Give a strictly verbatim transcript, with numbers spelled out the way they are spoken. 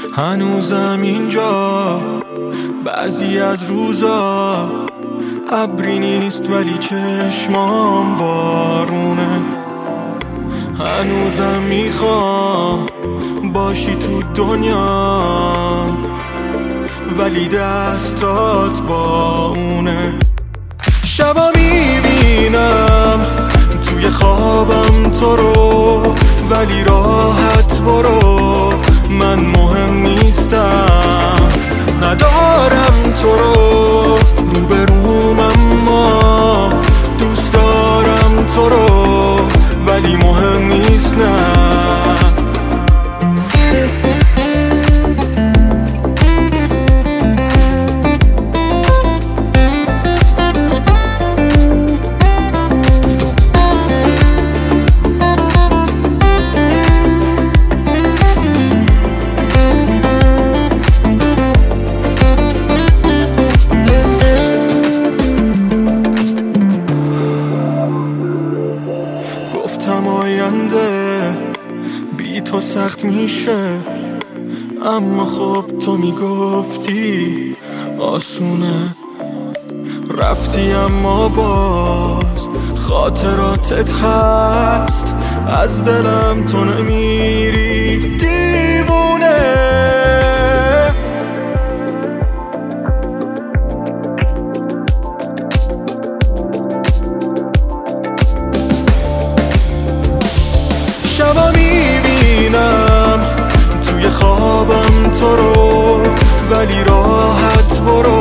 هنوزم اینجا بعضی از روزا ابری نیست ولی چشمام بارونه. هنوزم میخوام باشی تو دنیا ولی دستات با اونه. شبا میبینم توی خوابم تو رو ولی راحت برو، من مهم نیستم، ندارم تو رو روبروم اما دوست دارم تو رو ولی مهم نیست نه. گفتم آینده بی تو سخت میشه، اما خب تو میگفتی آسونه. رفتی اما باز خاطراتت هست، از دلم تو نمیری دیوونه. شبا میبینم توی خوابم تو رو ولی راحت برو،